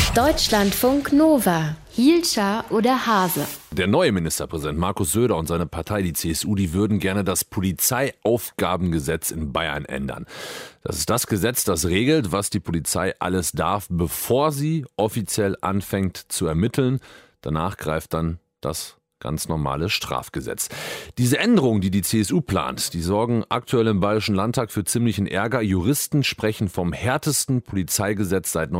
Deutschlandfunk Nova. Hielscher oder Hase? Der neue Ministerpräsident Markus Söder und seine Partei, die CSU, die würden gerne das Polizeiaufgabengesetz in Bayern ändern. Das ist das Gesetz, das regelt, was die Polizei alles darf, bevor sie offiziell anfängt zu ermitteln. Danach greift dann das ganz normale Strafgesetz. Diese Änderungen, die die CSU plant, die sorgen aktuell im Bayerischen Landtag für ziemlichen Ärger. Juristen sprechen vom härtesten Polizeigesetz seit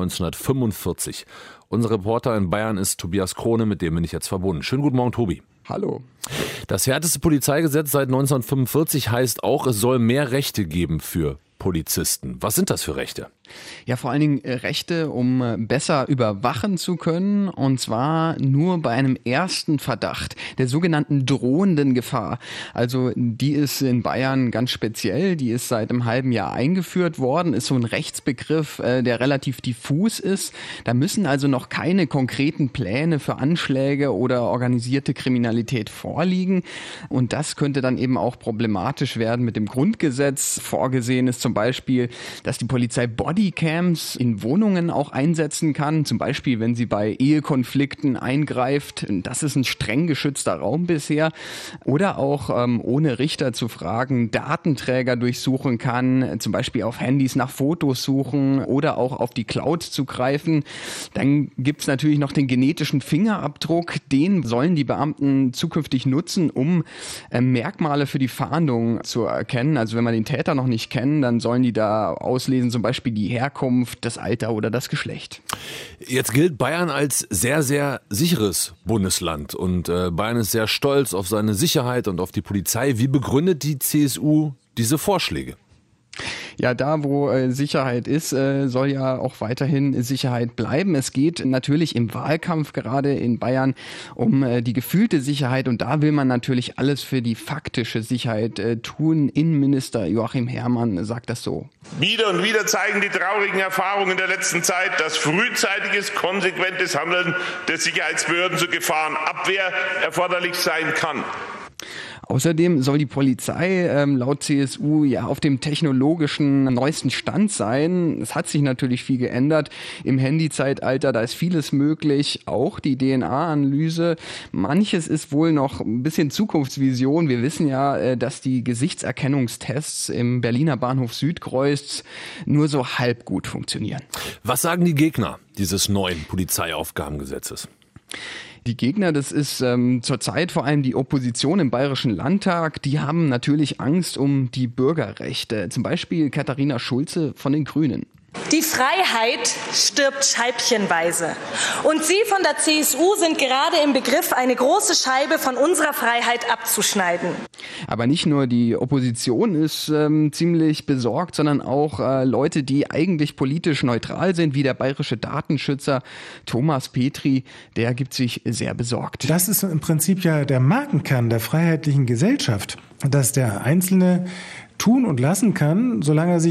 1945. Unser Reporter in Bayern ist Tobias Krone, mit dem bin ich jetzt verbunden. Schönen guten Morgen, Tobi. Hallo. Das härteste Polizeigesetz seit 1945 heißt auch, es soll mehr Rechte geben für Polizisten. Was sind das für Rechte? Ja, vor allen Dingen Rechte, um besser überwachen zu können, und zwar nur bei einem ersten Verdacht, der sogenannten drohenden Gefahr. Also die ist in Bayern ganz speziell, die ist seit einem halben Jahr eingeführt worden, ist so ein Rechtsbegriff, der relativ diffus ist. Da müssen also noch keine konkreten Pläne für Anschläge oder organisierte Kriminalität vorliegen, und das könnte dann eben auch problematisch werden mit dem Grundgesetz. Vorgesehen ist zum Beispiel, dass die Polizei Bodycams in Wohnungen auch einsetzen kann, zum Beispiel wenn sie bei Ehekonflikten eingreift. Das ist ein streng geschützter Raum bisher. Oder auch ohne Richter zu fragen, Datenträger durchsuchen kann, zum Beispiel auf Handys nach Fotos suchen oder auch auf die Cloud zugreifen. Dann gibt es natürlich noch den genetischen Fingerabdruck. Den sollen die Beamten zukünftig nutzen, um Merkmale für die Fahndung zu erkennen. Also wenn wir den Täter noch nicht kennen, dann sollen die da auslesen, zum Beispiel die Herkunft, das Alter oder das Geschlecht. Jetzt gilt Bayern als sehr, sehr sicheres Bundesland und Bayern ist sehr stolz auf seine Sicherheit und auf die Polizei. Wie begründet die CSU diese Vorschläge? Ja, da wo Sicherheit ist, soll ja auch weiterhin Sicherheit bleiben. Es geht natürlich im Wahlkampf gerade in Bayern um die gefühlte Sicherheit, und da will man natürlich alles für die faktische Sicherheit tun. Innenminister Joachim Herrmann sagt das so. Wieder und wieder zeigen die traurigen Erfahrungen der letzten Zeit, dass frühzeitiges, konsequentes Handeln der Sicherheitsbehörden zur Gefahrenabwehr erforderlich sein kann. Außerdem soll die Polizei laut CSU ja auf dem technologischen neuesten Stand sein. Es hat sich natürlich viel geändert im Handyzeitalter, da ist vieles möglich, auch die DNA-Analyse. Manches ist wohl noch ein bisschen Zukunftsvision. Wir wissen ja, dass die Gesichtserkennungstests im Berliner Bahnhof Südkreuz nur so halb gut funktionieren. Was sagen die Gegner dieses neuen Polizeiaufgabengesetzes? Die Gegner, das ist zurzeit vor allem die Opposition im Bayerischen Landtag, die haben natürlich Angst um die Bürgerrechte. Zum Beispiel Katharina Schulze von den Grünen. Die Freiheit stirbt scheibchenweise. Und Sie von der CSU sind gerade im Begriff, eine große Scheibe von unserer Freiheit abzuschneiden. Aber nicht nur die Opposition ist ziemlich besorgt, sondern auch Leute, die eigentlich politisch neutral sind, wie der bayerische Datenschützer Thomas Petri, der gibt sich sehr besorgt. Das ist im Prinzip ja der Markenkern der freiheitlichen Gesellschaft, dass der Einzelne tun und lassen kann, solange er sich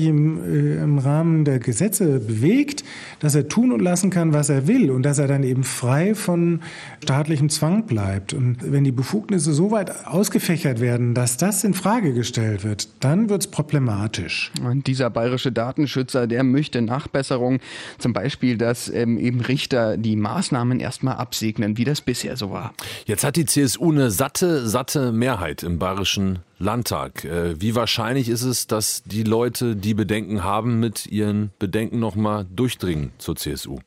im Rahmen der Gesetze bewegt, dass er tun und lassen kann, was er will, und dass er dann eben frei von staatlichem Zwang bleibt. Und wenn die Befugnisse so weit ausgefächert werden, dass das in Frage gestellt wird, dann wird es problematisch. Und dieser bayerische Datenschützer, der möchte Nachbesserungen, zum Beispiel, dass eben Richter die Maßnahmen erstmal absegnen, wie das bisher so war. Jetzt hat die CSU eine satte Mehrheit im Bayerischen Landtag. Wie wahrscheinlich ist es, dass die Leute, die Bedenken haben, mit ihren Bedenken nochmal durchdringen zur CSU?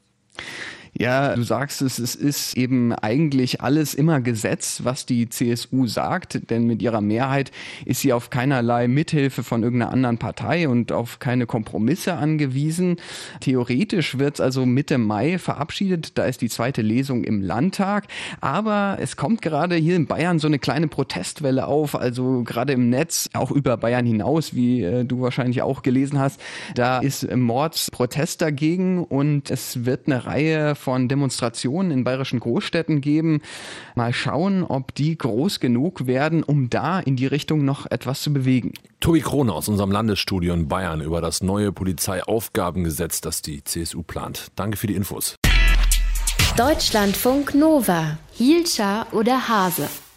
Ja, du sagst es ist eben eigentlich alles immer Gesetz, was die CSU sagt, denn mit ihrer Mehrheit ist sie auf keinerlei Mithilfe von irgendeiner anderen Partei und auf keine Kompromisse angewiesen. Theoretisch wird es also Mitte Mai verabschiedet, da ist die zweite Lesung im Landtag, aber es kommt gerade hier in Bayern so eine kleine Protestwelle auf, also gerade im Netz, auch über Bayern hinaus, wie du wahrscheinlich auch gelesen hast, da ist Mordsprotest dagegen, und es wird eine Reihe von Demonstrationen in bayerischen Großstädten geben. Mal schauen, ob die groß genug werden, um da in die Richtung noch etwas zu bewegen. Tobi Krone aus unserem Landesstudio in Bayern über das neue Polizeiaufgabengesetz, das die CSU plant. Danke für die Infos. Deutschlandfunk Nova. Hielscher oder Hase?